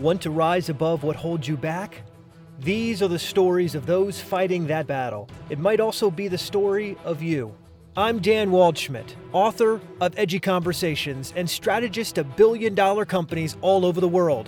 Want to rise above what holds you back? These are the stories of those fighting that battle. It might also be the story of you. I'm Dan Waldschmidt, author of Edgy Conversations and strategist of billion-dollar companies all over the world.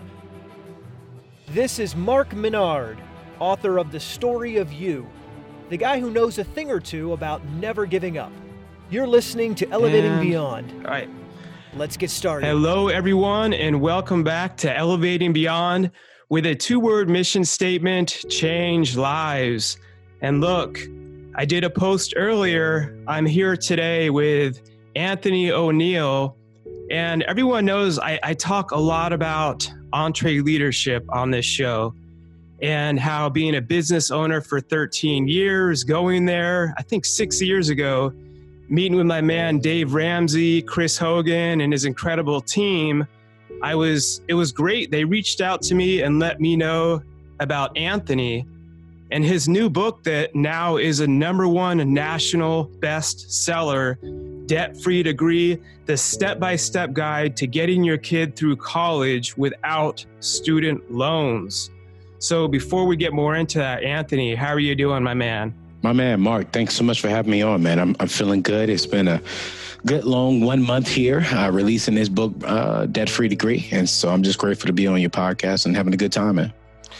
This is Mark Menard, author of The Story of You, the guy who knows a thing or two about never giving up. You're listening to Elevating Beyond. All right. Let's get started. Hello, everyone, and welcome back to Elevating Beyond with a two-word mission statement: change lives. And look, I did a post earlier. I'm here today with Anthony O'Neill, and everyone knows I talk a lot about EntreLeadership on this show and how being a business owner for 13 years, going there, I think 6 years ago, meeting with my man Dave Ramsey, Chris Hogan, and his incredible team, it was great. They reached out to me and let me know about Anthony and his new book that now is a #1 national bestseller, Debt-Free Degree, the step-by-step guide to getting your kid through college without student loans. So before we get more into that, Anthony, how are you doing, my man? My man, Mark, thanks so much for having me on, man. I'm feeling good. It's been a good long 1 month here releasing this book, Debt-Free Degree. And so I'm just grateful to be on your podcast and having a good time, man.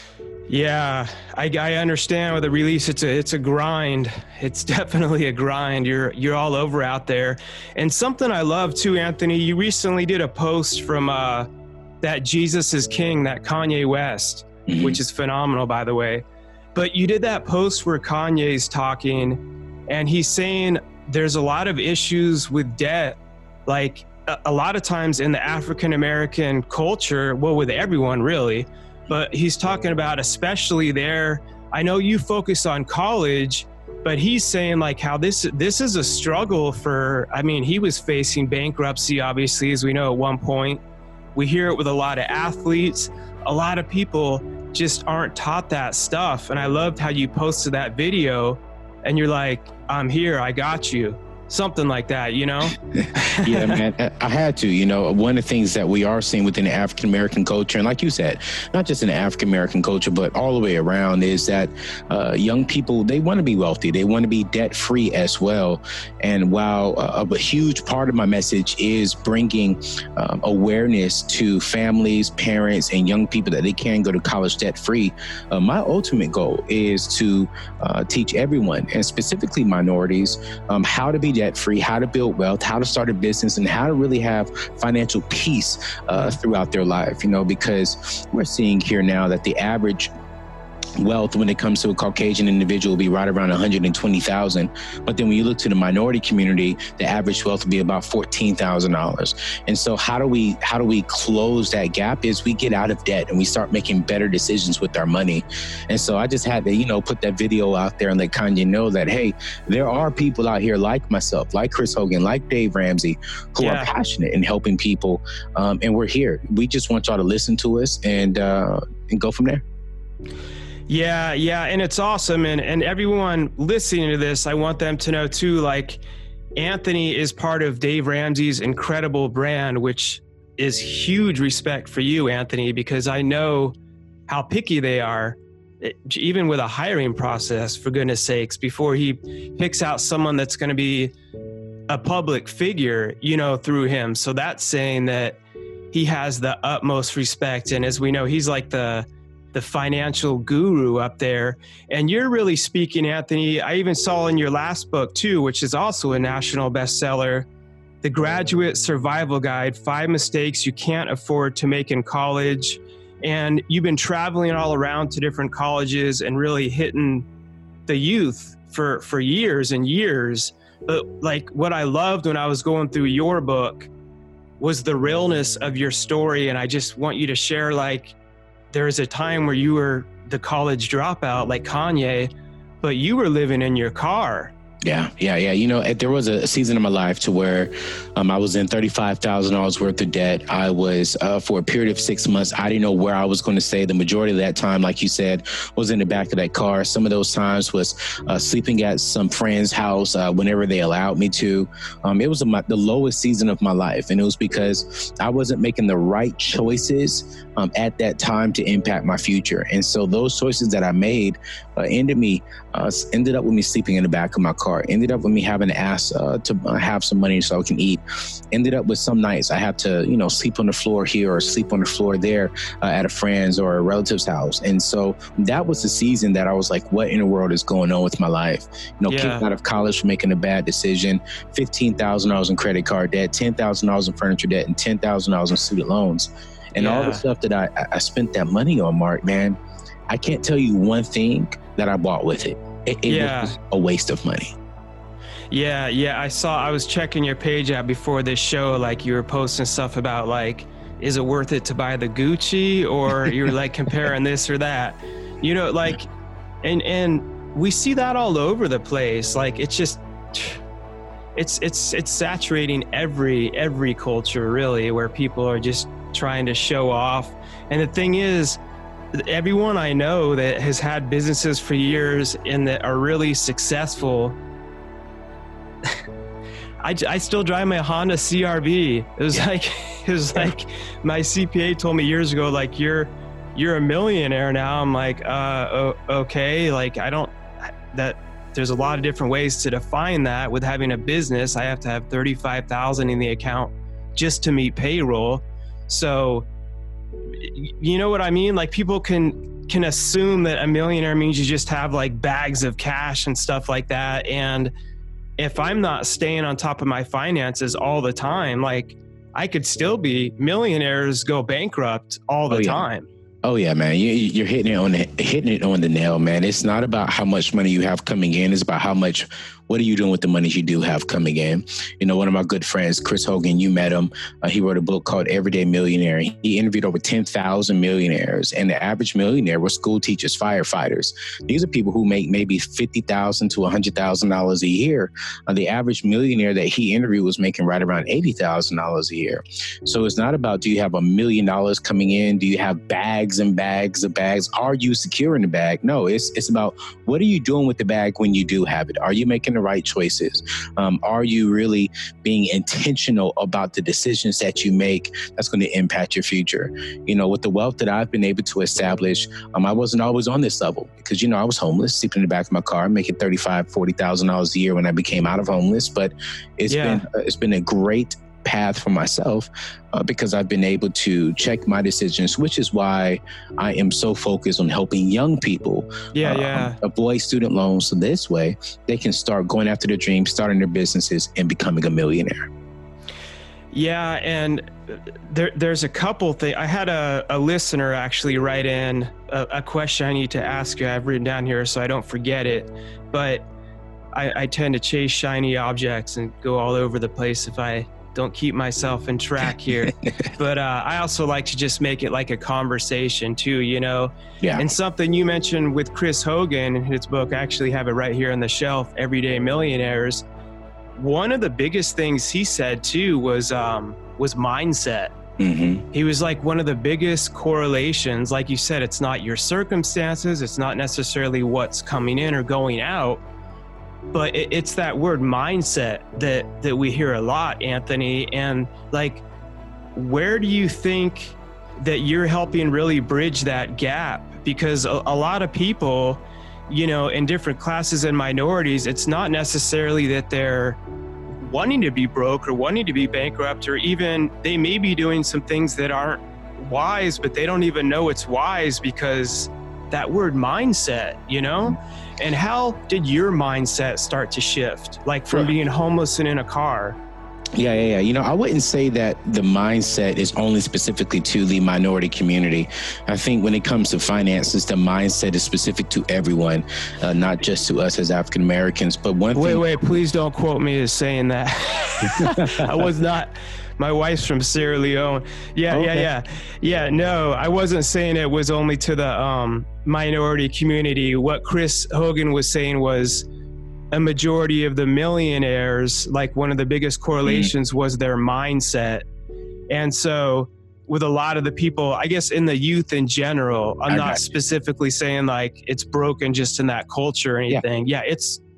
Yeah, I understand with the release, it's a grind. It's definitely a grind. You're all over out there. And something I love too, Anthony, you recently did a post from that Jesus is King, that Kanye West, which is phenomenal, by the way. But you did that post where Kanye's talking and he's saying there's a lot of issues with debt. Like a lot of times in the African-American culture, well, with everyone really, but he's talking about especially there. I know you focus on college, but he's saying like how this is a struggle for, I mean, he was facing bankruptcy, obviously, as we know at one point. We hear it with a lot of athletes. A lot of people just aren't taught that stuff. And I loved how you posted that video and you're like, I'm here, I got you. Something like that, you know? Yeah, man, I had to, one of the things that we are seeing within the African-American culture, and like you said, not just in the African-American culture, but all the way around, is that young people, they want to be wealthy. They want to be debt-free as well. And while a huge part of my message is bringing awareness to families, parents, and young people that they can go to college debt-free, my ultimate goal is to teach everyone, and specifically minorities, how to be debt-free, how to build wealth, how to start a business, and how to really have financial peace throughout their life, because we're seeing here now that the average wealth when it comes to a Caucasian individual will be right around 120,000. But then when you look to the minority community, the average wealth will be about $14,000. And so how do we close that gap is we get out of debt and we start making better decisions with our money. And so I just had to, put that video out there and let Kanye know that, hey, there are people out here like myself, like Chris Hogan, like Dave Ramsey, who are passionate in helping people. And we're here. We just want y'all to listen to us and go from there. Yeah. And it's awesome. And everyone listening to this, I want them to know too, like Anthony is part of Dave Ramsey's incredible brand, which is huge respect for you, Anthony, because I know how picky they are, even with a hiring process, for goodness sakes, before he picks out someone that's going to be a public figure, through him. So that's saying that he has the utmost respect. And as we know, he's like the financial guru up there. And you're really speaking, Anthony. I even saw in your last book too, which is also a national bestseller, The Graduate Survival Guide, 5 Mistakes You Can't Afford to Make in College. And you've been traveling all around to different colleges and really hitting the youth for years and years. But like what I loved when I was going through your book was the realness of your story. And I just want you to share, like, there was a time where you were the college dropout like Kanye, but you were living in your car. Yeah. There was a season of my life to where I was in $35,000 worth of debt. I was, for a period of 6 months, I didn't know where I was going to stay. The majority of that time, like you said, was in the back of that car. Some of those times was sleeping at some friend's house whenever they allowed me to. It was the lowest season of my life. And it was because I wasn't making the right choices at that time to impact my future. And so those choices that I made ended up with me sleeping in the back of my car, ended up with me having to ask to have some money so I can eat, ended up with some nights I have to, sleep on the floor here or sleep on the floor there at a friend's or a relative's house. And so that was the season that I was like, what in the world is going on with my life? Kicked out of college for making a bad decision, $15,000 in credit card debt, $10,000 in furniture debt, and $10,000 in student loans. And all the stuff that I spent that money on, Mark, man, I can't tell you one thing that I bought with it. It was a waste of money. Yeah. I was checking your page out before this show, like you were posting stuff about like, is it worth it to buy the Gucci, or you're like comparing this or that, like, and we see that all over the place. Like, it's just, it's saturating every culture really, where people are just trying to show off. And the thing is, everyone I know that has had businesses for years and that are really successful, I still drive my Honda CRV. It was like my CPA told me years ago, like, you're a millionaire now. I'm like, okay. Like, there's a lot of different ways to define that. With having a business, I have to have 35,000 in the account just to meet payroll. So, you know what I mean? Like, people can assume that a millionaire means you just have like bags of cash and stuff like that. And if I'm not staying on top of my finances all the time, like, I could still be, millionaires go bankrupt all the time. Oh yeah, man, you're hitting it on the nail, man. It's not about how much money you have coming in. It's about what are you doing with the money you do have coming in? One of my good friends, Chris Hogan, you met him. He wrote a book called Everyday Millionaire. He interviewed over 10,000 millionaires, and the average millionaire were school teachers, firefighters. These are people who make maybe $50,000 to $100,000 a year. The average millionaire that he interviewed was making right around $80,000 a year. So it's not about, do you have $1 million coming in? Do you have bags and bags of bags? Are you securing the bag? No, it's about, what are you doing with the bag when you do have it? Are you making the right choices? Are you really being intentional about the decisions that you make that's going to impact your future? With the wealth that I've been able to establish, I wasn't always on this level because, I was homeless, sleeping in the back of my car, making $35,000, $40,000 a year when I became out of homeless. But it's been a great path for myself because I've been able to check my decisions, which is why I am so focused on helping young people avoid student loans. So this way they can start going after their dreams, starting their businesses, and becoming a millionaire. Yeah. And there's a couple things. I had a listener actually write in a question I need to ask you. I've written down here so I don't forget it, but I tend to chase shiny objects and go all over the place if I don't keep myself in track here. But I also like to just make it like a conversation too, Yeah. And something you mentioned with Chris Hogan in his book, I actually have it right here on the shelf, Everyday Millionaires. One of the biggest things he said too was mindset. Mm-hmm. He was like, one of the biggest correlations, like you said, it's not your circumstances, it's not necessarily what's coming in or going out, but it's that word mindset that we hear a lot, Anthony. And like, where do you think that you're helping really bridge that gap? Because a lot of people, in different classes and minorities, it's not necessarily that they're wanting to be broke or wanting to be bankrupt, or even they may be doing some things that aren't wise, but they don't even know it's wise because that word mindset, And how did your mindset start to shift, like from being homeless and in a car? Yeah. I wouldn't say that the mindset is only specifically to the minority community. I think when it comes to finances, the mindset is specific to everyone, not just to us as African Americans. But wait, please don't quote me as saying that. I was not. My wife's from Sierra Leone. Yeah. No, I wasn't saying it was only to the minority community. What Chris Hogan was saying was a majority of the millionaires, like one of the biggest correlations was their mindset. And so with a lot of the people, I guess in the youth in general, I'm not specifically saying like it's broken just in that culture or anything. Yeah,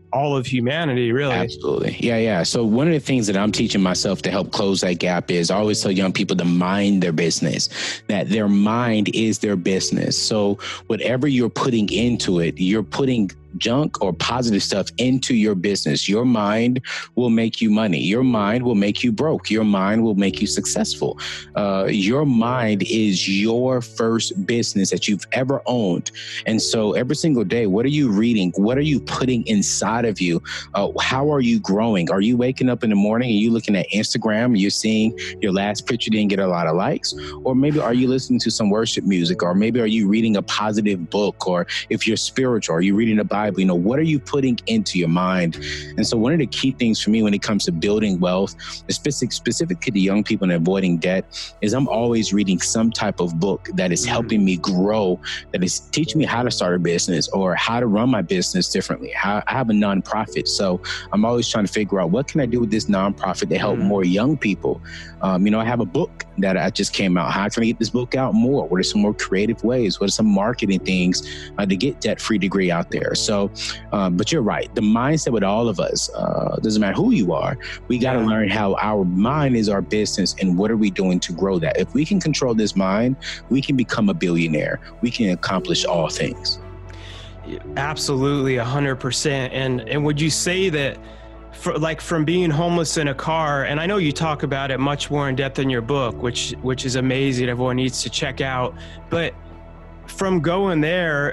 all of humanity, really. Absolutely. Yeah. So one of the things that I'm teaching myself to help close that gap is I always tell young people to mind their business, that their mind is their business. So whatever you're putting into it, you're putting junk or positive stuff into your business. Your mind will make you money. Your mind will make you broke. Your mind will make you successful. Your mind is your first business that you've ever owned. And so every single day, what are you reading? What are you putting inside of you? How are you growing? Are you waking up in the morning and you looking at Instagram and you're seeing your last picture didn't get a lot of likes? Or maybe are you listening to some worship music? Or maybe are you reading a positive book? Or if you're spiritual, are you reading the Bible? You know, what are you putting into your mind? And so one of the key things for me when it comes to building wealth, specifically to young people and avoiding debt, is I'm always reading some type of book that is helping me grow, that is teaching me how to start a business or how to run my business differently. I have a nonprofit, so I'm always trying to figure out what can I do with this nonprofit to help more young people. I have a book that I just came out. How can I get this book out more? What are some more creative ways? What are some marketing things to get debt-free degree out there? So, but you're right. The mindset with all of us, doesn't matter who you are, we got to learn how our mind is our business and what are we doing to grow that. If we can control this mind, we can become a billionaire. We can accomplish all things. Absolutely, 100%. And would you say that from being homeless in a car, and I know you talk about it much more in depth in your book, which is amazing. Everyone needs to check out. But from going there,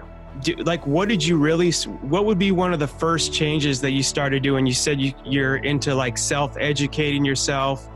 what would be one of the first changes that you started doing? You said you're into like self-educating yourself,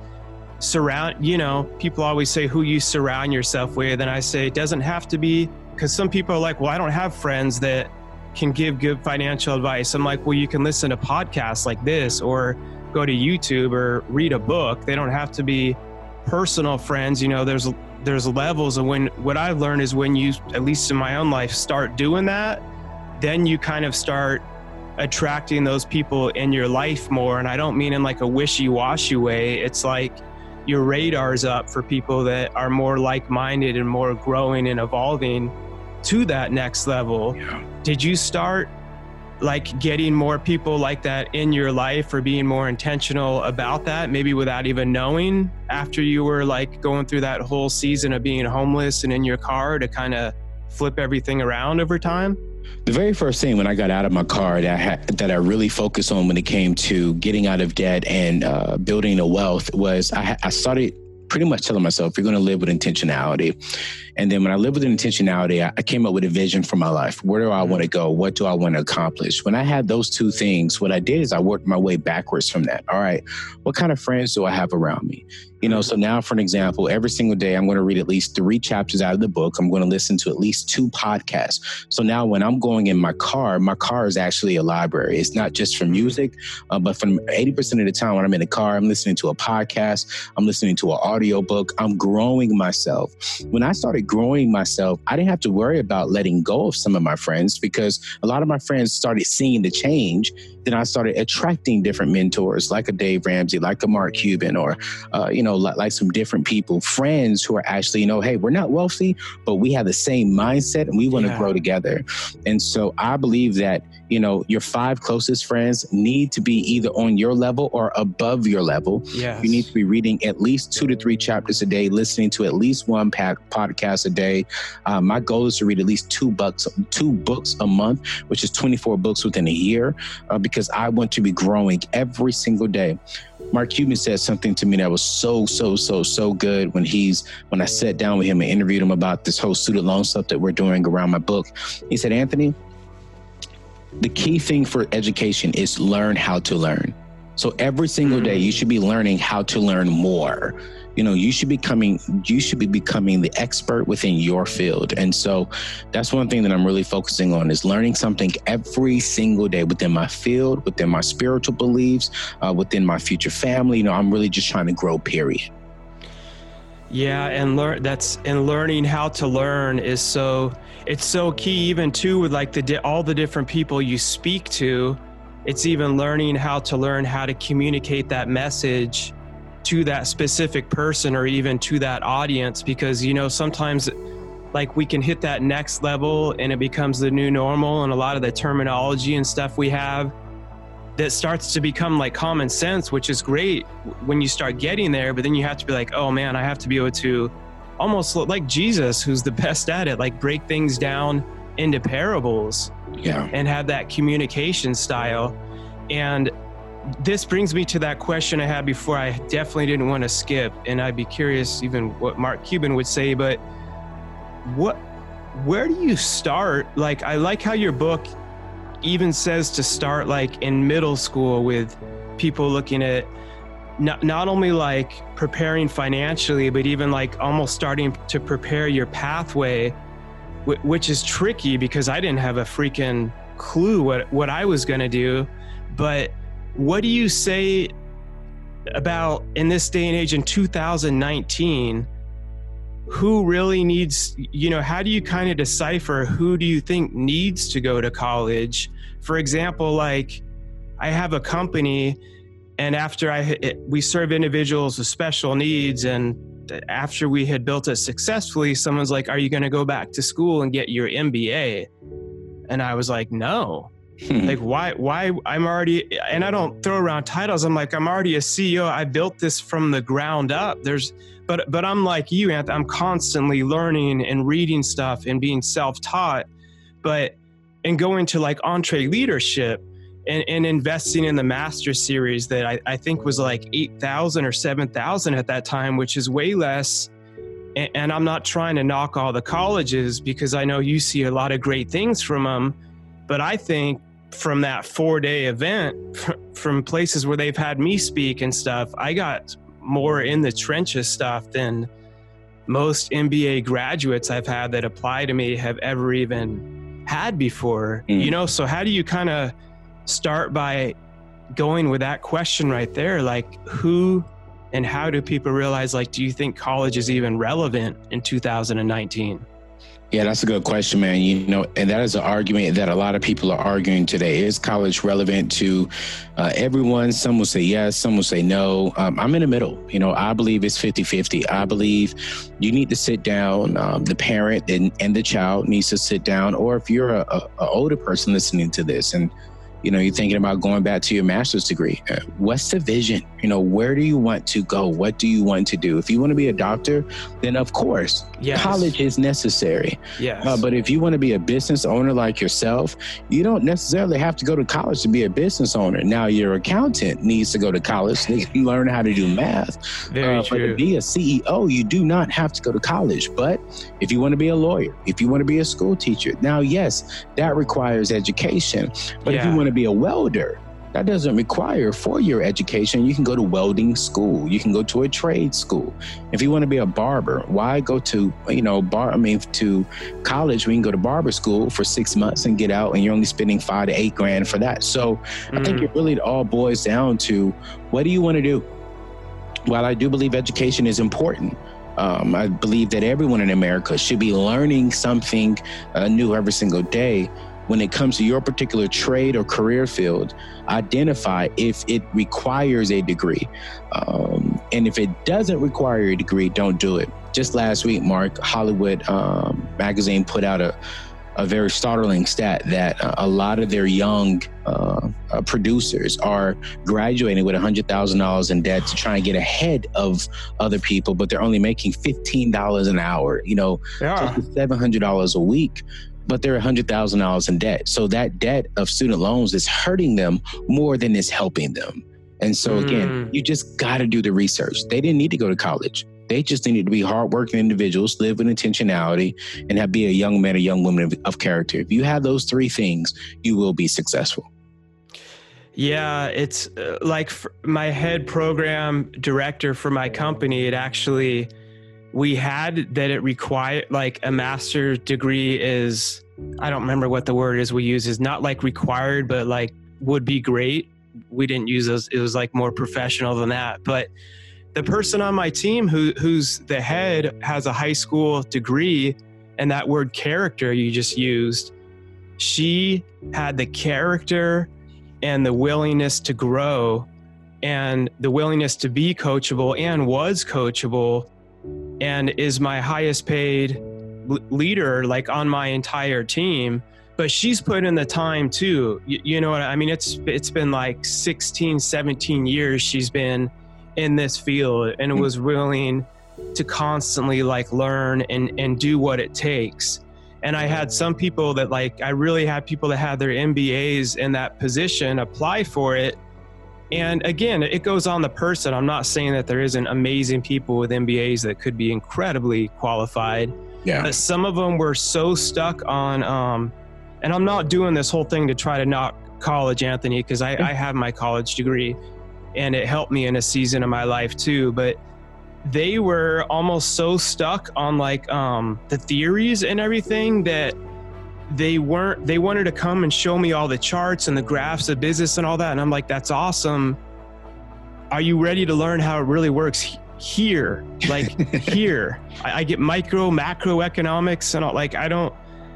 people always say who you surround yourself with. And I say, it doesn't have to be, because some people are like, well, I don't have friends that can give good financial advice. I'm like, well, you can listen to podcasts like this or go to YouTube or read a book. They don't have to be personal friends. There's levels of what I've learned is when you, at least in my own life, start doing that, then you kind of start attracting those people in your life more. And I don't mean in like a wishy-washy way. It's like your radar's up for people that are more like-minded and more growing and evolving to that next level. Yeah. Did you start like getting more people like that in your life or being more intentional about that, maybe without even knowing, after you were like going through that whole season of being homeless and in your car, to kind of flip everything around over time? The very first thing when I got out of my car that I really focused on when it came to getting out of debt and building a wealth was I started pretty much telling myself, you're going to live with intentionality. And then when I lived with intentionality, I came up with a vision for my life. Where do I want to go? What do I want to accomplish? When I had those two things, what I did is I worked my way backwards from that. All right, what kind of friends do I have around me? So now, for an example, every single day, I'm going to read at least 3 chapters out of the book. I'm going to listen to at least 2 podcasts. So now when I'm going in my car is actually a library. It's not just for music, but from 80% of the time when I'm in the car, I'm listening to a podcast. I'm listening to an audio book. I'm growing myself. When I started growing myself, I didn't have to worry about letting go of some of my friends because a lot of my friends started seeing the change. Then I started attracting different mentors like a Dave Ramsey, like a Mark Cuban, or, like some different people, friends who are actually, hey, we're not wealthy, but we have the same mindset and we want to grow together. And so I believe that, your 5 closest friends need to be either on your level or above your level. Yes. You need to be reading at least 2 to 3 chapters a day, listening to at least 1 podcast a day. My goal is to read at least 2 books a month, which is 24 books within a year, because I want to be growing every single day. Mark Cuban said something to me that was so good when I sat down with him and interviewed him about this whole student loan stuff that we're doing around my book. He said, Anthony, the key thing for education is learn how to learn. So every single day you should be learning how to learn more. You should be becoming the expert within your field. And so that's one thing that I'm really focusing on is learning something every single day within my field, within my spiritual beliefs, within my future family. I'm really just trying to grow, period. Yeah. And learning how to learn is it's so key, even too, with like all the different people you speak to. It's even learning how to communicate that message to that specific person or even to that audience, because, sometimes like we can hit that next level and it becomes the new normal, and a lot of the terminology and stuff we have that starts to become like common sense, which is great when you start getting there. But then you have to be like, oh man, I have to be able to almost look like Jesus, who's the best at it, like break things down into parables and have that communication style. And this brings me to that question I had before. I definitely didn't want to skip, and I'd be curious even what Mark Cuban would say, but where do you start? Like, I like how your book even says to start like in middle school with people looking at not only like preparing financially, but even like almost starting to prepare your pathway, which is tricky because I didn't have a freaking clue what I was going to do. But what do you say about, in this day and age in 2019, who really needs, how do you kind of decipher who do you think needs to go to college? For example, like I have a company, and after we serve individuals with special needs, and after we had built it successfully, someone's like, are you going to go back to school and get your MBA? And I was like, no. Like, why I'm already, and I don't throw around titles. I'm like, I'm already a CEO. I built this from the ground up. But I'm like you, Anthony, I'm constantly learning and reading stuff and being self-taught, and going to like EntreLeadership and investing in the master series that I think was like 8,000 or 7,000 at that time, which is way less. And I'm not trying to knock all the colleges because I know you see a lot of great things from them. But I think from that 4-day event, from places where they've had me speak and stuff, I got more in the trenches stuff than most MBA graduates I've had that apply to me have ever even had before. So how do you kind of start by going with that question right there? Like, who and how do people realize, like, do you think college is even relevant in 2019? Yeah, that's a good question, man. And that is an argument that a lot of people are arguing today. Is college relevant to everyone? Some will say yes, some will say no. I'm in the middle. I believe it's 50-50. I believe you need to sit down. The parent and the child needs to sit down. Or if you're a older person listening to this and you're thinking about going back to your master's degree, what's the vision? Where do you want to go? What do you want to do? If you want to be a doctor, then of course, college is necessary. Yes. But if you want to be a business owner like yourself, you don't necessarily have to go to college to be a business owner. Now, your accountant needs to go to college to learn how to do math. Very true. But to be a CEO, you do not have to go to college. But if you want to be a lawyer, if you want to be a school teacher, now, yes, that requires education. But if you want to be a welder, that doesn't require 4-year education. You can go to welding school. You can go to a trade school. If you want to be a barber, why go to, to college? We can go to barber school for 6 months and get out, and you're only spending $5,000 to $8,000 for that. So I think it really all boils down to, what do you want to do? While I do believe education is important, I believe that everyone in America should be learning something new every single day. When it comes to your particular trade or career field, identify if it requires a degree. And if it doesn't require a degree, don't do it. Just last week, Mark, Hollywood magazine put out a very startling stat that a lot of their young producers are graduating with $100,000 in debt to try and get ahead of other people, but they're only making $15 an hour, just $700 a week. But they're $100,000 in debt. So that debt of student loans is hurting them more than it's helping them. And so again, you just got to do the research. They didn't need to go to college. They just needed to be hardworking individuals, live with intentionality, and be a young man or young woman of character. If you have those 3 things, you will be successful. Yeah, it's like my head program director for my company, we had that it required like a master's degree is, I don't remember what the word is we use, is not like required, but like would be great. We didn't use those. It was like more professional than that. But the person on my team who's the head has a high school degree, and that word character you just used, she had the character and the willingness to grow and the willingness to be coachable, and was coachable, and is my highest paid leader, like on my entire team. but she's put in the time too. You know what I mean? It's been like 16, 17 years she's been in this field, and was willing to constantly like learn and do what it takes. And I had some people that like, I really had people that had their MBAs in that position apply for it. And again, it goes on the person. I'm not saying that there isn't amazing people with MBAs that could be incredibly qualified. Yeah. But some of them were so stuck on, and I'm not doing this whole thing to try to knock college, Anthony, because I have my college degree and it helped me in a season of my life too. But they were almost so stuck on like the theories and everything that they wanted to come and show me all the charts and the graphs of business and all that. And I'm like, that's awesome. Are you ready to learn how it really works here? Like here, I get micro, macro economics and all, like, I don't,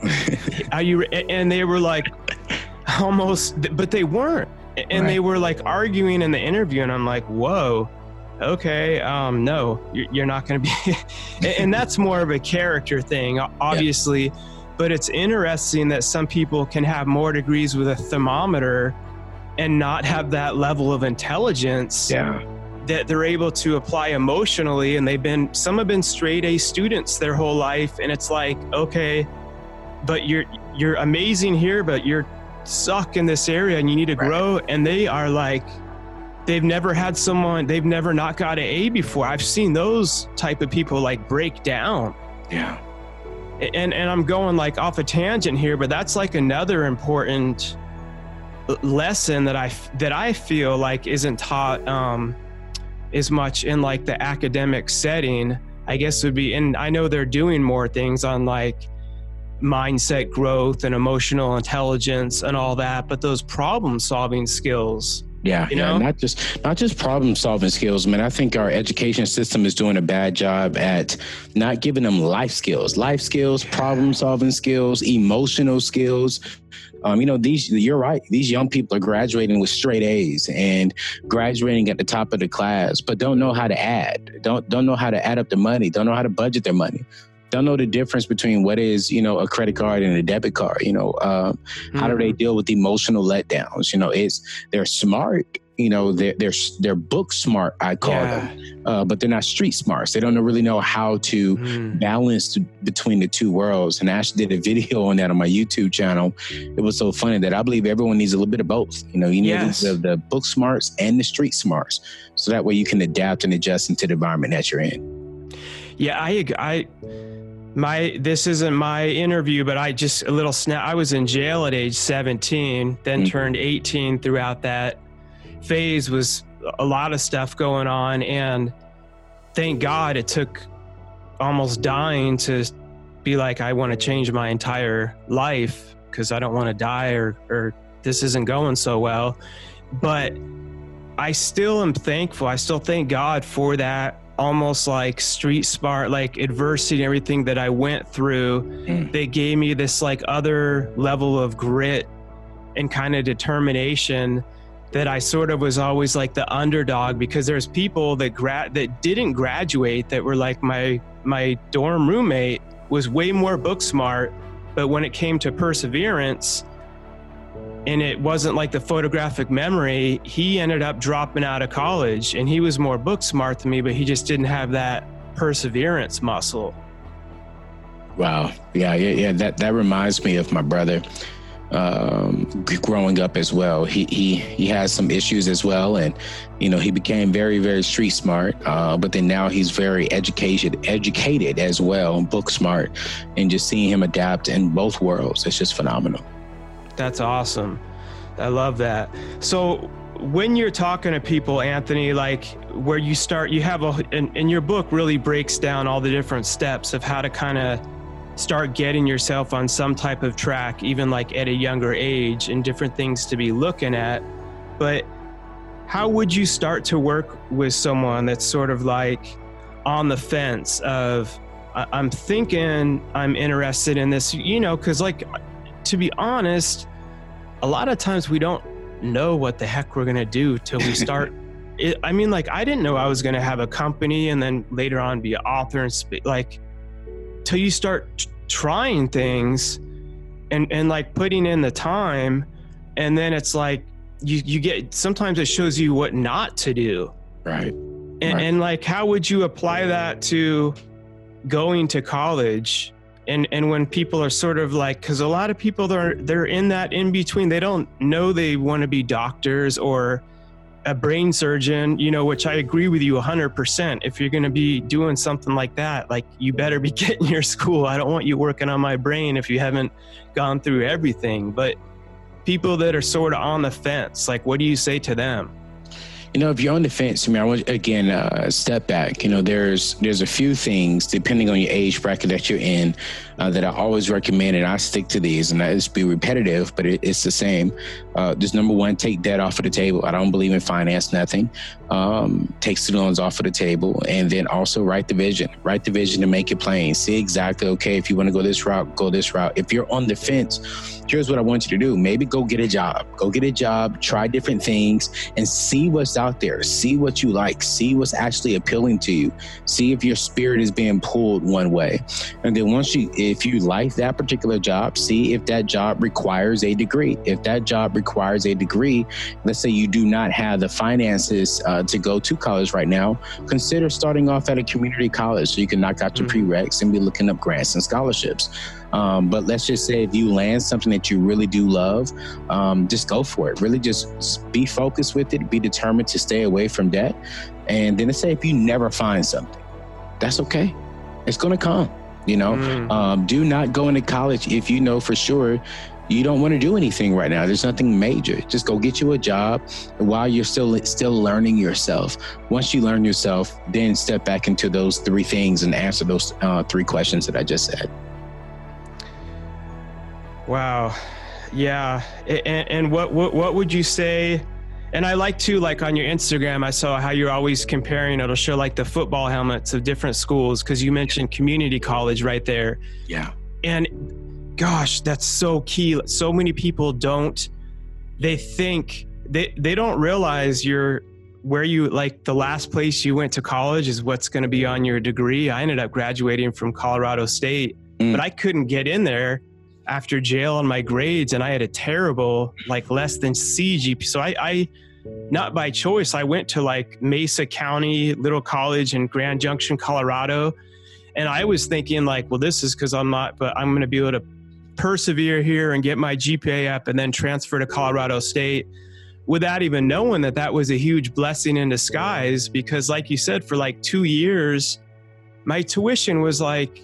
are you, and they were like almost, but they weren't. And they were like arguing in the interview. And I'm like, whoa, okay. No, you're not going to be, and that's more of a character thing, obviously. Yeah. But it's interesting that some people can have more degrees with a thermometer and not have that level of intelligence that they're able to apply emotionally. And some have been straight A students their whole life. And it's like, okay, but you're amazing here, but you're suck in this area and you need to grow. And they are like, they've never not got an A before. I've seen those type of people like break down. Yeah. And I'm going like off a tangent here, but that's like another important lesson that I feel like isn't taught as much in like the academic setting, I guess would be. And I know they're doing more things on like mindset growth and emotional intelligence and all that, but those problem solving skills. Yeah, not just problem solving skills, man. I think our education system is doing a bad job at not giving them life skills, problem solving skills, emotional skills. You're right. These young people are graduating with straight A's and graduating at the top of the class, but don't know how to add, don't know how to add up the money, don't know how to budget their money. Don't know the difference between what is, a credit card and a debit card. How do they deal with emotional letdowns? They're smart. They're book smart, I call them, but they're not street smart. They don't really know how to balance between the two worlds. And I actually did a video on that on my YouTube channel. It was so funny that I believe everyone needs a little bit of both. You need the book smarts and the street smarts, so that way you can adapt and adjust into the environment that you're in. Yeah, this isn't my interview, but I was in jail at age 17, then turned 18. Throughout that phase was a lot of stuff going on. And thank God it took almost dying to be like, I want to change my entire life because I don't want to die or this isn't going so well. But I still am thankful. I still thank God for that. Almost like street smart, like adversity and everything that I went through, they gave me this like other level of grit and kind of determination that I sort of was always like the underdog, because there's people that didn't graduate that were like my dorm roommate was way more book smart, but when it came to perseverance and it wasn't like the photographic memory, he ended up dropping out of college, and he was more book smart than me, but he just didn't have that perseverance muscle. Wow. Yeah. That reminds me of my brother growing up as well. He has some issues as well. And, he became very, very street smart. But then now he's very educated as well, book smart, and just seeing him adapt in both worlds, it's just phenomenal. That's awesome. I love that. So when you're talking to people, Anthony, like where you start, you have and your book really breaks down all the different steps of how to kind of start getting yourself on some type of track, even like at a younger age, and different things to be looking at. But how would you start to work with someone that's sort of like on the fence of, I'm thinking I'm interested in this, because like, to be honest, a lot of times we don't know what the heck we're going to do till we start. I didn't know I was going to have a company and then later on be an author and till you start trying things. and like putting in the time, and then it's like you get, sometimes it shows you what not to do. Right. And like, how would you apply that to going to college? And when people are sort of like, because a lot of people, they're in that in between, they don't know they want to be doctors or a brain surgeon, you know, which I agree with you 100%. If you're going to be doing something like that, like, you better be getting your school. I don't want you working on my brain if you haven't gone through everything. But people that are sort of on the fence, like, what do you say to them? You know, if you're on the fence, I mean, I want, again, step back. You know, there's a few things, depending on your age bracket that you're in, that I always recommend, and I stick to these, and it's be repetitive, but it's the same. Just number one, take debt off of the table. I don't believe in finance nothing. Take student loans off of the table, and then also write the vision. Write the vision and make it plain. See exactly, okay, if you want to go this route, go this route. If you're on the fence, here's what I want you to do. Maybe go get a job. Go get a job, try different things, and see what's out there. See what you like. See what's actually appealing to you. See if your spirit is being pulled one way. And then if you like that particular job, see if that job requires a degree. If that job requires a degree, let's say you do not have the finances to go to college right now, consider starting off at a community college so you can knock out your prereqs and be looking up grants and scholarships. But let's just say if you land something that you really do love, just go for it. Really just be focused with it, be determined to stay away from debt. And then let's say if you never find something, that's okay. It's going to come, you know. Do not go into college if you know for sure you don't want to do anything right now. There's nothing major. Just go get you a job while you're still learning yourself. Once you learn yourself, then step back into those three things and answer those three questions that I just said. Wow. Yeah. And what would you say? And I like to, like, on your Instagram, I saw how you're always comparing, it'll show like the football helmets of different schools, because you mentioned community college right there. Yeah. And gosh, that's so key. So many people they think they don't realize where you, like, the last place you went to college is what's going to be on your degree. I ended up graduating from Colorado State, but I couldn't get in there after jail on my grades, and I had a terrible, like, less than C GPA. So I not by choice, I went to like Mesa County Little College in Grand Junction, Colorado. And I was thinking like, well, this is because I'm not, but I'm going to be able to persevere here and get my GPA up and then transfer to Colorado State, without even knowing that was a huge blessing in disguise. Because like you said, for like 2 years, my tuition was like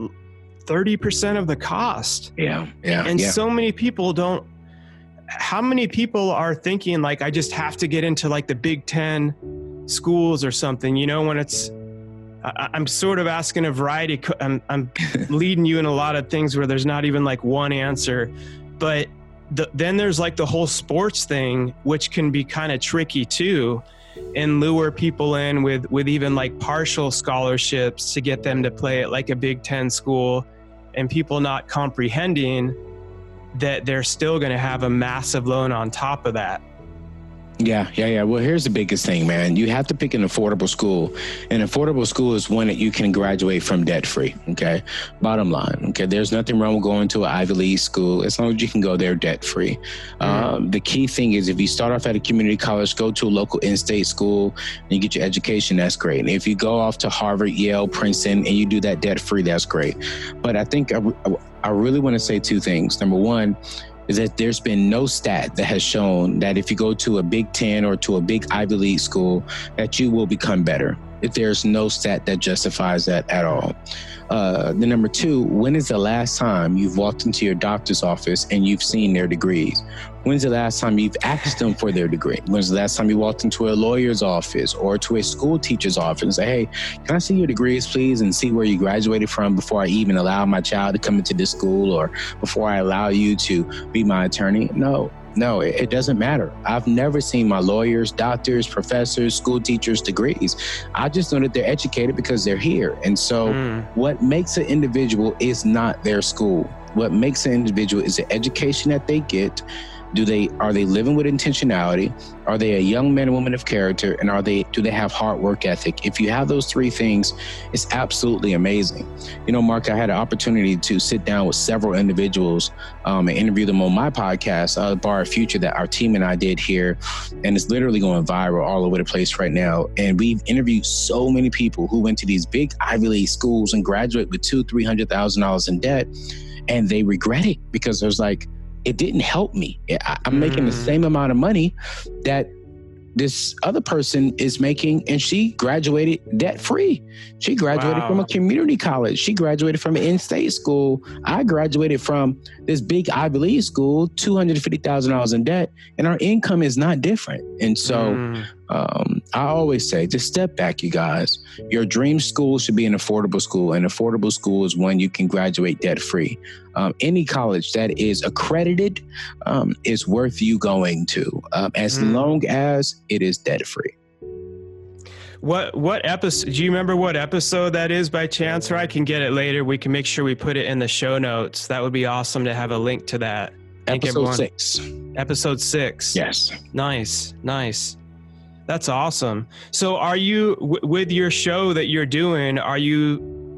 30% of the cost. Yeah. So many people how many people are thinking like, I just have to get into like the Big Ten schools or something, you know, when I'm sort of asking a variety. I'm leading you in a lot of things where there's not even like one answer, but then there's like the whole sports thing, which can be kind of tricky too, and lure people in with even like partial scholarships to get them to play at like a Big Ten school, and people not comprehending that they're still going to have a massive loan on top of that. Yeah. Well, here's the biggest thing, man. You have to pick an affordable school. An affordable school is one that you can graduate from debt-free, okay? Bottom line, okay? There's nothing wrong with going to an Ivy League school as long as you can go there debt-free. The key thing is if you start off at a community college, go to a local in-state school, and you get your education, that's great. And if you go off to Harvard, Yale, Princeton, and you do that debt-free, that's great. But I think I really want to say two things. Number one, is that there's been no stat that has shown that if you go to a Big Ten or to a big Ivy League school, that you will become better. If there's no stat that justifies that at all. The number two, when is the last time you've walked into your doctor's office and you've seen their degrees? When's the last time you've asked them for their degree? When's the last time you walked into a lawyer's office or to a school teacher's office and say, hey, can I see your degrees, please, and see where you graduated from before I even allow my child to come into this school or before I allow you to be my attorney? No, it doesn't matter. I've never seen my lawyers, doctors, professors, school teachers' degrees. I just know that they're educated because they're here. And so what makes an individual is not their school. What makes an individual is the education that they get, Are they living with intentionality? Are they a young man and woman of character? And do they have hard work ethic? If you have those three things, it's absolutely amazing. You know, Mark, I had an opportunity to sit down with several individuals and interview them on my podcast, Bar Future, that our team and I did here. And it's literally going viral all over the place right now. And we've interviewed so many people who went to these big Ivy League schools and graduate with $200,000-$300,000 in debt. And they regret it because there's like, it didn't help me. I'm making the same amount of money that this other person is making, and she graduated debt-free. She graduated from a community college. She graduated from an in-state school. I graduated from this big Ivy League school, $250,000 in debt, and our income is not different. And so I always say, just step back, you guys. Your dream school should be an affordable school. An affordable school is one you can graduate debt-free. Any college that is accredited is worth you going to, as long as it is debt-free. What episode? Do you remember what episode that is by chance? Or I can get it later. We can make sure we put it in the show notes. That would be awesome to have a link to that. Episode 6. Episode 6. Yes. Nice. That's awesome. So are you, with your show that you're doing, are you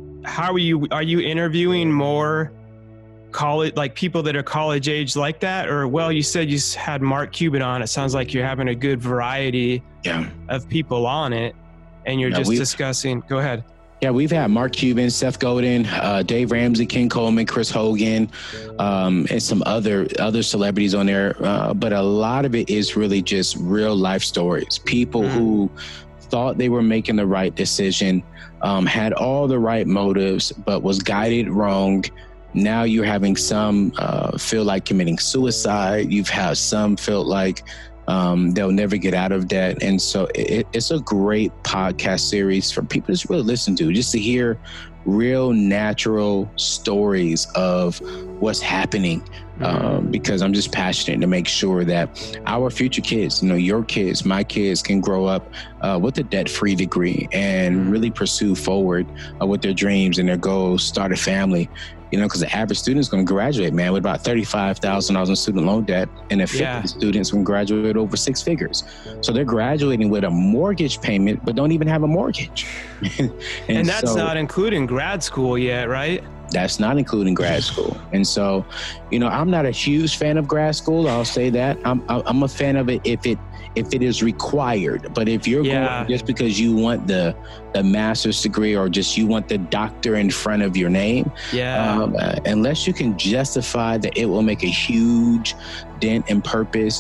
interviewing more college, like people that are college age like that? Or, well, you said you had Mark Cuban on. It sounds like you're having a good variety of people on it, and you're just discussing. Go ahead. Yeah, we've had Mark Cuban, Seth Godin, Dave Ramsey, Ken Coleman, Chris Hogan, and some other celebrities on there. But a lot of it is really just real life stories. People who thought they were making the right decision, had all the right motives, but was guided wrong. Now you're having some feel like committing suicide. You've had some feel like they'll never get out of debt. And so it's a great podcast series for people to really listen to, just to hear real natural stories of what's happening. Because I'm just passionate to make sure that our future kids, your kids, my kids, can grow up with a debt-free degree and really pursue forward with their dreams and their goals, start a family. Because the average student is going to graduate, man, with about $35,000 in student loan debt, and the 50 students going to graduate over 6 figures. So they're graduating with a mortgage payment, but don't even have a mortgage. and that's not including grad school yet, right? That's not including grad school. And so, I'm not a huge fan of grad school. I'll say that. I'm a fan of it if it is required. But if you're going just because you want the master's degree or just you want the doctor in front of your name, unless you can justify that it will make a huge dent in purpose,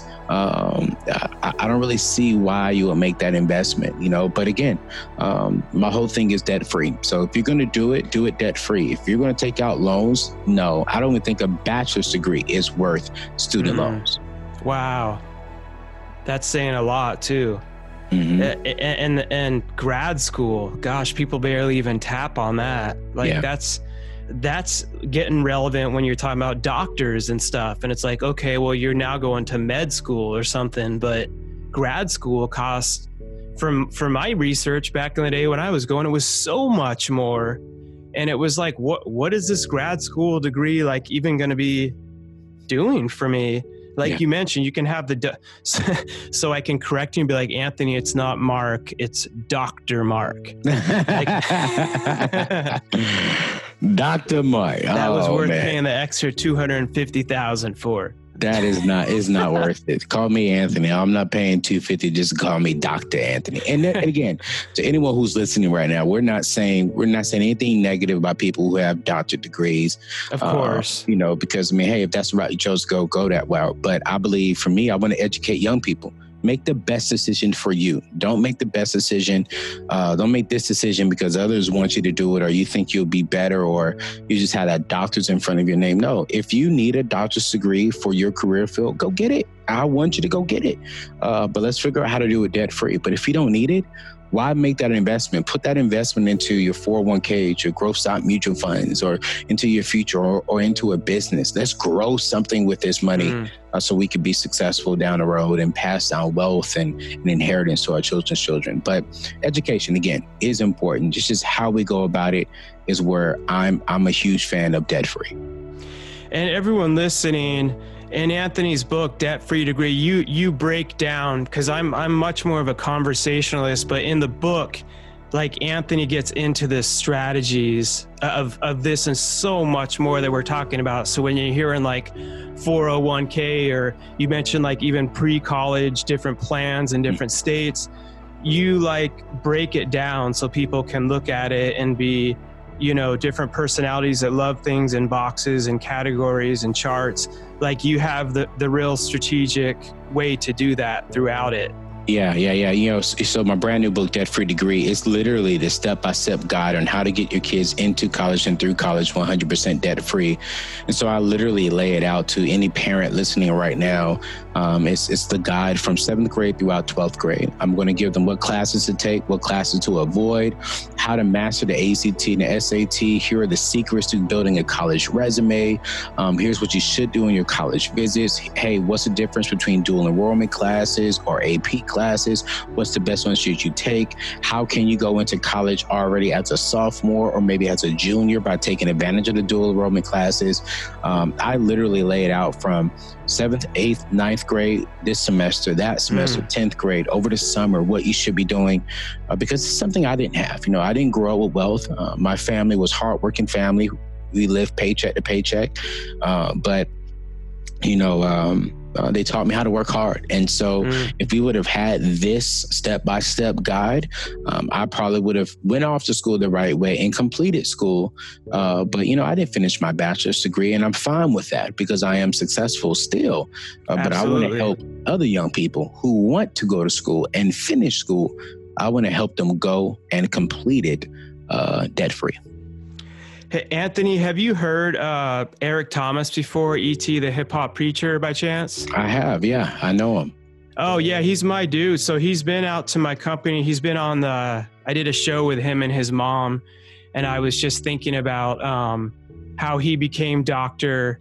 I don't really see why you would make that investment, But again, my whole thing is debt free. So if you're going to do it debt free. If you're going to take out loans, no, I don't even think a bachelor's degree is worth student loans. Wow. That's saying a lot too. And grad school, gosh, people barely even tap on that. Like that's getting relevant when you're talking about doctors and stuff. And it's like, okay, well, you're now going to med school or something, but grad school costs, from my research back in the day when I was going, it was so much more. And it was like, what is this grad school degree like even going to be doing for me? Like you mentioned, you can have so I can correct you and be like, Anthony, it's not Mark, it's Dr. Mark. Dr. Mark. That was worth paying the extra $250,000 for. That is not worth it. Call me Anthony. I'm not paying $250. Just call me Dr. Anthony. And then, again, to anyone who's listening right now, we're not saying anything negative about people who have doctorate degrees. Of course. Because hey, if that's the route you chose to go that route. But I believe for me, I want to educate young people. Make the best decision for you. Don't make the best decision. Don't make this decision because others want you to do it or you think you'll be better or you just have that doctor's in front of your name. No, if you need a doctor's degree for your career field, go get it. I want you to go get it. But let's figure out how to do it debt free. But if you don't need it, why make that investment? Put that investment into your 401k, your growth stock mutual funds, or into your future or into a business. Let's grow something with this money so we can be successful down the road and pass down wealth and inheritance to our children's children. But education, again, is important. Just how we go about it is where I'm a huge fan of debt free. And everyone listening, In Anthony's book, Debt Free Degree, you break down, because I'm much more of a conversationalist, but in the book, like Anthony gets into the strategies of this and so much more that we're talking about. So when you're hearing like 401k, or you mentioned like even pre-college, different plans in different states, you like break it down so people can look at it and be, you know, different personalities that love things in boxes and categories and charts. Like you have the real strategic way to do that throughout it. Yeah. You know, so my brand new book, Debt Free Degree, is literally the step-by-step guide on how to get your kids into college and through college 100% debt-free. And so I literally lay it out to any parent listening right now. It's the guide from 7th grade throughout 12th grade. I'm going to give them what classes to take, what classes to avoid, how to master the ACT and the SAT. Here are the secrets to building a college resume. Here's what you should do in your college visits. Hey, what's the difference between dual enrollment classes or AP classes? What's the best one should you take? How can you go into college already as a sophomore or maybe as a junior by taking advantage of the dual enrollment classes? I literally lay it out from 7th, 8th, 9th grade this semester, that semester, 10th grade, over the summer, what you should be doing, because it's something I didn't have. You know, I didn't grow up with wealth. My family was hardworking family. We lived paycheck to paycheck. But, you know, they taught me how to work hard. And so if we would have had this step-by-step guide, I probably would have went off to school the right way and completed school. But, you know, I didn't finish my bachelor's degree, and I'm fine with that because I am successful still. But I want to help other young people who want to go to school and finish school. I want to help them go and complete it debt-free. Hey, Anthony, have you heard Eric Thomas before, E.T. the hip hop preacher, by chance? I have, yeah. I know him. Oh, yeah, he's my dude. So he's been out to my company. He's been on I did a show with him and his mom, and I was just thinking about how he became doctor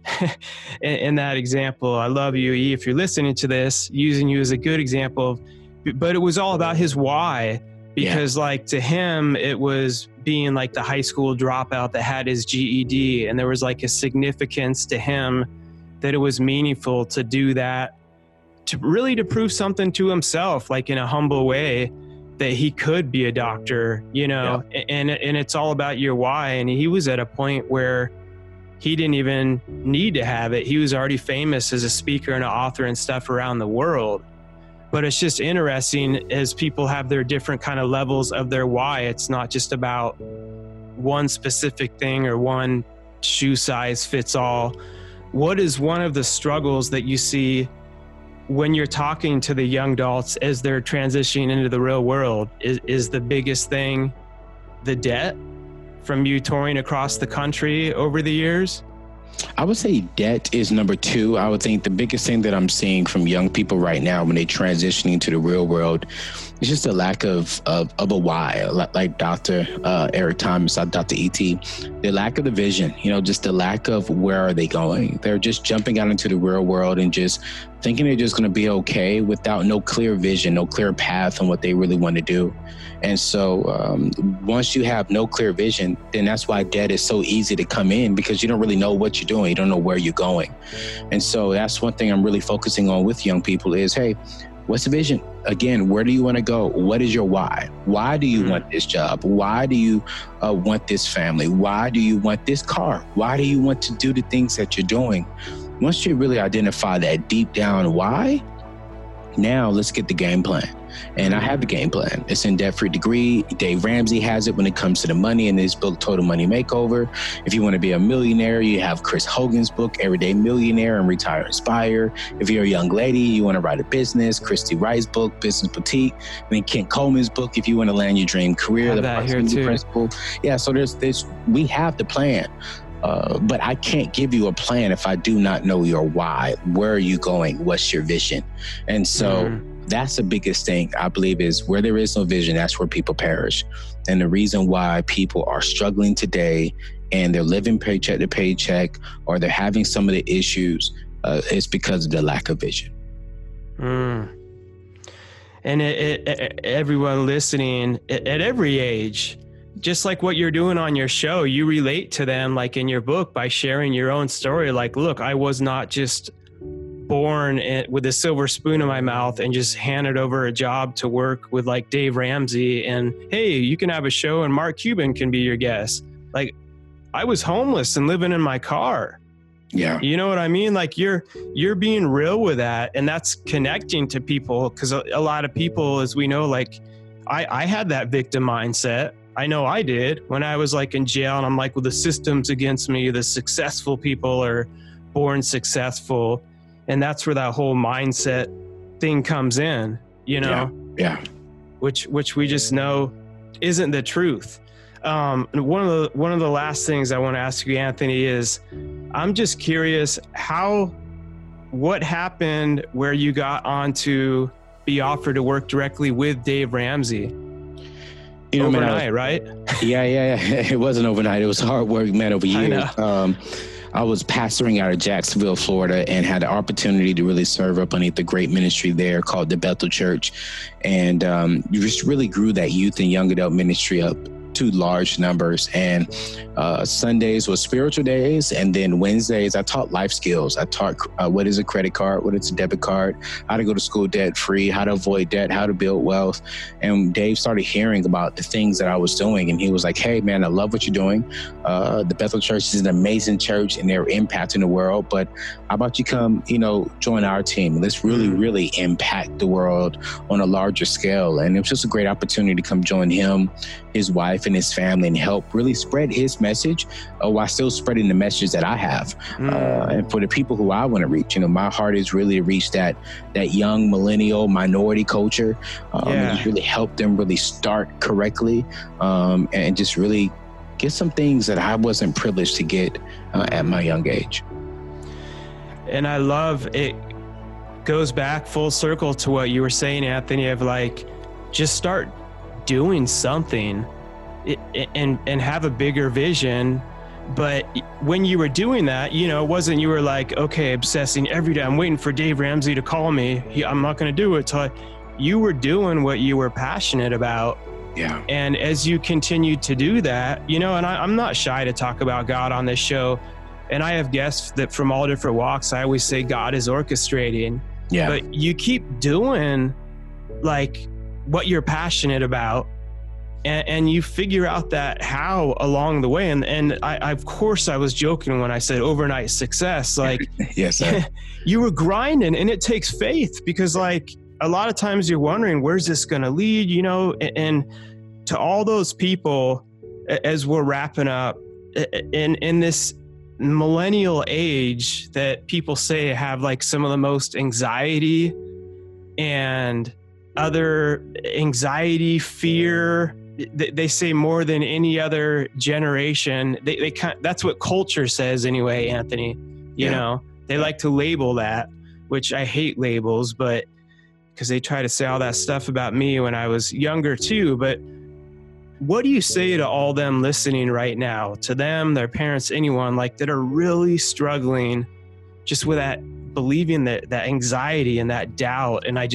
in that example. I love you, E, if you're listening to this, using you as a good example. But it was all about his why, because like to him, it was being like the high school dropout that had his GED, and there was like a significance to him that it was meaningful to do that, to prove something to himself, like in a humble way, that he could be a doctor, you know. And it's all about your why. And he was at a point where he didn't even need to have it. He was already famous as a speaker and an author and stuff around the world. But it's just interesting as people have their different kind of levels of their why. It's not just about one specific thing or one shoe size fits all. What is one of the struggles that you see when you're talking to the young adults as they're transitioning into the real world? Is the biggest thing the debt from you touring across the country over the years? I would say debt is number 2. I would think the biggest thing that I'm seeing from young people right now when they're transitioning to the real world is just a lack of a why, like Dr. Eric Thomas, Dr. E.T., the lack of the vision, you know, just the lack of where are they going. They're just jumping out into the real world and just thinking they're just going to be okay without no clear vision, no clear path on what they really want to do. And so once you have no clear vision, then that's why debt is so easy to come in, because you don't really know what you're doing. You don't know where you're going. And so that's one thing I'm really focusing on with young people is, hey, what's the vision? Again, where do you want to go? What is your why? Why do you want this job? Why do you want this family? Why do you want this car? Why do you want to do the things that you're doing? Once you really identify that deep down why, now let's get the game plan. And I have the game plan. It's in Debt Free Degree. Dave Ramsey has it when it comes to the money in his book, Total Money Makeover. If you want to be a millionaire, you have Chris Hogan's book, Everyday Millionaire and Retire Inspire. If you're a young lady, you want to write a business, Christy Wright's book, Business Boutique. And then Kent Coleman's book, if you want to land your dream career, the Proximity Principle. Yeah, so we have the plan. But I can't give you a plan if I do not know your why. Where are you going? What's your vision? And so that's the biggest thing, I believe, is where there is no vision, that's where people perish. And the reason why people are struggling today and they're living paycheck to paycheck, or they're having some of the issues, is because of the lack of vision. And everyone listening at every age, just like what you're doing on your show, you relate to them, like in your book, by sharing your own story. Like, look, I was not just born with a silver spoon in my mouth and just handed over a job to work with like Dave Ramsey and, hey, you can have a show and Mark Cuban can be your guest. Like, I was homeless and living in my car. Yeah. You know what I mean? Like you're being real with that, and that's connecting to people, because a lot of people, as we know, like I had that victim mindset. I know I did when I was like in jail, and I'm like, well, the system's against me. The successful people are born successful. And that's where that whole mindset thing comes in, you know? Yeah. Which we just know isn't the truth. One of the last things I want to ask you, Anthony, is I'm just curious what happened where you got on to be offered to work directly with Dave Ramsey? You know, overnight, right? Yeah. It wasn't overnight. It was hard work, man, over years. I was pastoring out of Jacksonville, Florida, and had the opportunity to really serve up underneath the great ministry there called the Bethel Church. And you just really grew that youth and young adult ministry up to large numbers. And Sundays was spiritual days, and then Wednesdays I taught life skills. I taught what is a credit card, what is a debit card, how to go to school debt free, how to avoid debt, how to build wealth. And Dave started hearing about the things that I was doing, and he was like, hey man, I love what you're doing. The Bethel Church is an amazing church and they're impacting the world, but how about you come, join our team? Let's really impact the world on a larger scale. And it was just a great opportunity to come join him, his wife, and his family, and help really spread his message while still spreading the message that I have. And for the people who I want to reach, my heart is really to reach that young millennial minority culture, and just really help them really start correctly, and just really get some things that I wasn't privileged to get at my young age. And I love it. Goes back full circle to what you were saying, Anthony, of like, just start doing something and have a bigger vision. But when you were doing that, it wasn't, you were like, okay, obsessing every day. I'm waiting for Dave Ramsey to call me. I'm not going to do it. So you were doing what you were passionate about. Yeah. And as you continued to do that, and I'm not shy to talk about God on this show. And I have guests that from all different walks, I always say God is orchestrating. Yeah. But you keep doing like what you're passionate about, and you figure out that how along the way. And I of course I was joking when I said overnight success, like, yes, sir. You were grinding, and it takes faith, because like a lot of times you're wondering, where's this going to lead, and to all those people, as we're wrapping up in this millennial age that people say have like some of the most anxiety and other anxiety, fear, they say more than any other generation. They that's what culture says anyway, Anthony. They like to label that, which I hate labels, but because they try to say all that stuff about me when I was younger too. But what do you say to all them listening right now, to them, their parents, anyone like that are really struggling just with that, believing that anxiety and that doubt? And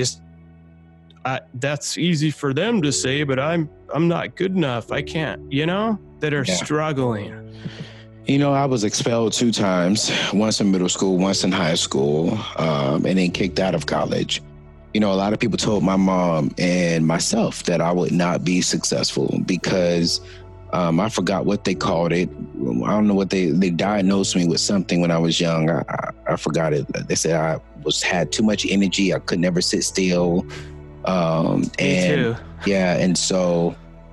that's easy for them to say, but I'm not good enough. I can't, that are struggling. I was expelled 2 times, once in middle school, once in high school, and then kicked out of college. A lot of people told my mom and myself that I would not be successful because I forgot what they called it. I don't know what they diagnosed me with something when I was young. I forgot it. They said I had too much energy. I could never sit still. Me too. Yeah. And so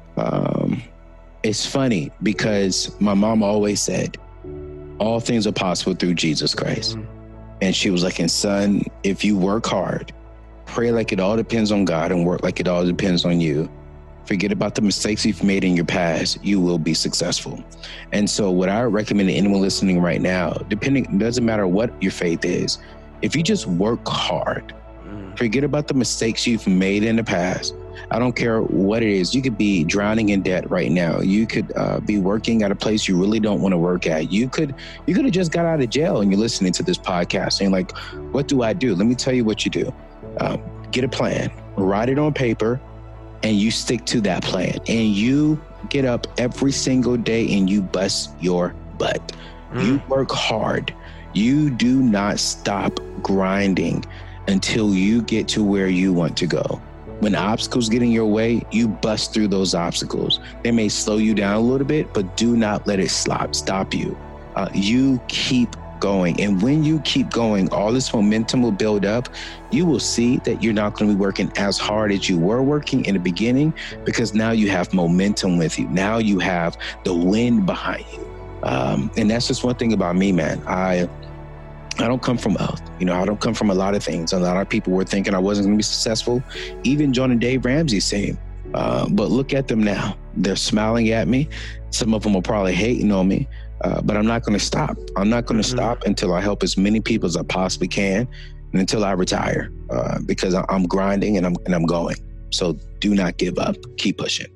it's funny because my mom always said, all things are possible through Jesus Christ. And she was like, and son, if you work hard, pray like it all depends on God, and work like it all depends on you, forget about the mistakes you've made in your past, you will be successful. And so what I recommend to anyone listening right now, doesn't matter what your faith is, if you just work hard, forget about the mistakes you've made in the past. I don't care what it is. You could be drowning in debt right now. You could be working at a place you really don't want to work at. You could have just got out of jail and you're listening to this podcast and like, what do I do? Let me tell you what you do. Get a plan, write it on paper, and you stick to that plan. And you get up every single day and you bust your butt. You work hard. You do not stop grinding until you get to where you want to go. When obstacles get in your way, you bust through those obstacles. They may slow you down a little bit, but do not let it stop you. You keep going. And when you keep going, all this momentum will build up. You will see that you're not going to be working as hard as you were working in the beginning, because now you have momentum with you. Now you have the wind behind you. And that's just one thing about me, man. I don't come from wealth. I don't come from a lot of things. A lot of people were thinking I wasn't going to be successful, even joining Dave Ramsey's team. But look at them now. They're smiling at me. Some of them are probably hating on me, but I'm not going to stop. I'm not going to stop until I help as many people as I possibly can, and until I retire, because I'm grinding and I'm going. So do not give up. Keep pushing.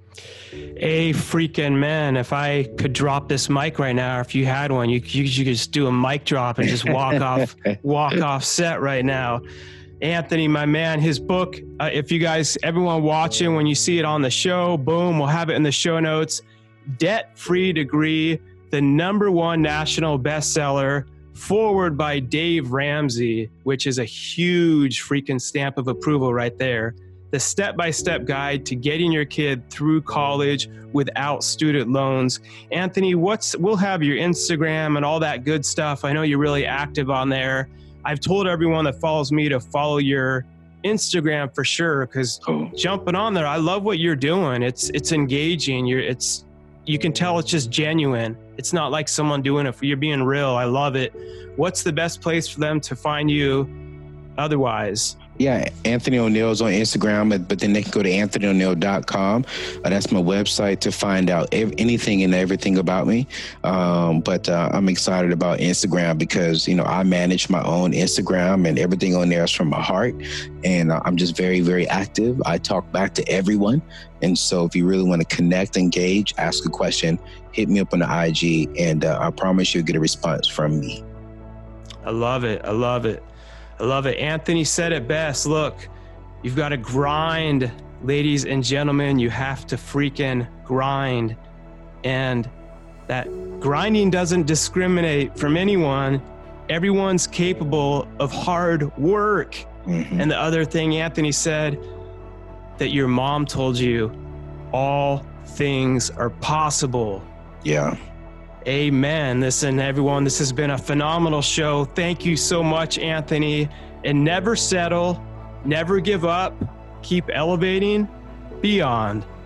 A freaking man, if I could drop this mic right now, or if you had one, you could just do a mic drop and just walk off set right now. Anthony, my man, his book, if you guys, everyone watching, when you see it on the show, boom, we'll have it in the show notes. Debt-Free Degree, the #1 national bestseller, forward by Dave Ramsey, which is a huge freaking stamp of approval right there. The step-by-step guide to getting your kid through college without student loans. Anthony, we'll have your Instagram and all that good stuff. I know you're really active on there. I've told everyone that follows me to follow your Instagram for sure, because jumping on there, I love what you're doing. It's engaging. You can tell it's just genuine. It's not like someone doing it for you're being real. I love it. What's the best place for them to find you otherwise? Yeah, Anthony O'Neal is on Instagram, but then they can go to anthonyoneal.com. That's my website to find out anything and everything about me. But I'm excited about Instagram because, I manage my own Instagram and everything on there is from my heart. And I'm just very, very active. I talk back to everyone. And so if you really want to connect, engage, ask a question, hit me up on the IG, and I promise you'll get a response from me. I love it. I love it. I love it. Anthony said it best. Look, you've got to grind, ladies and gentlemen. You have to freaking grind. And that grinding doesn't discriminate from anyone. Everyone's capable of hard work. Mm-hmm. And the other thing Anthony said, that your mom told you, all things are possible. Yeah. Amen. Listen, everyone, this has been a phenomenal show. Thank you so much, Anthony. And never settle, never give up, keep elevating beyond.